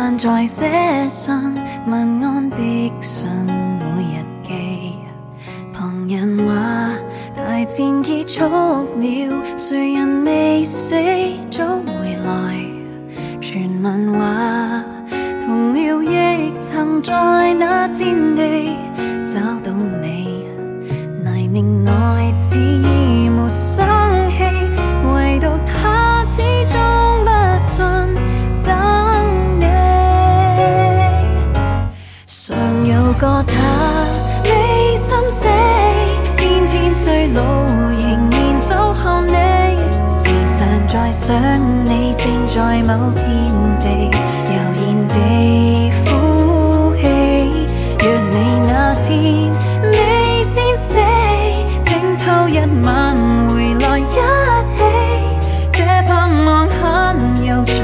慣在寫信問安的信，每日寄。旁人話大戰結束了，誰人未死早回來？傳聞話同僚亦曾在那戰地找到你，泥濘內似沒生氣，唯獨他始終不信等你。常有個他未心死，天天衰老仍然守候你，時常在想你，正在某片地悠然地呼氣。若你那天未先死，請偷一晚回來一起，這盼望很悠長，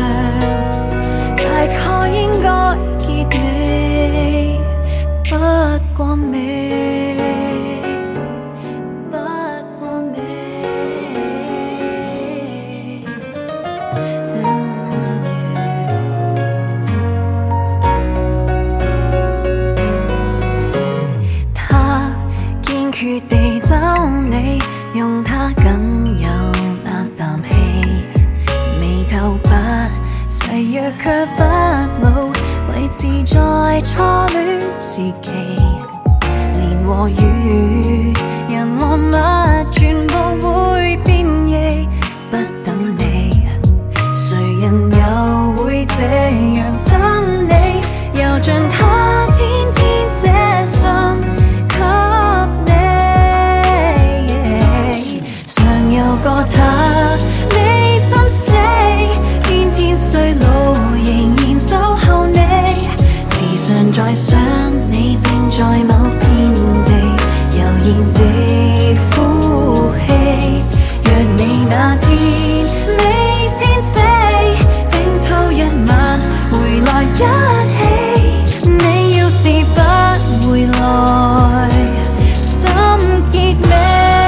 大概應該結尾，不過美，不過美。他堅決地找你，用他僅有那啖氣，眉頭白，誓約卻不老，維持在初戀時期。年和月，人和物全部會變異，不等你，誰人又會這樣等你？又像他天天寫信給你，常有個他未心死，天天衰老仍然守候你，時常在想你，正在某片地悠然地呼氣。若你那天未先死，請抽一晚回來一起，你要是不回來，怎結尾？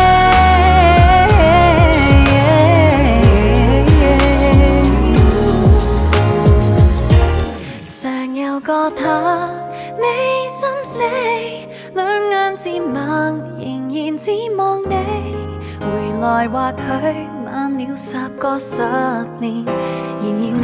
常有個他未心死，兩眼漸盲，仍然指望你回來，或許晚了10個10年，然而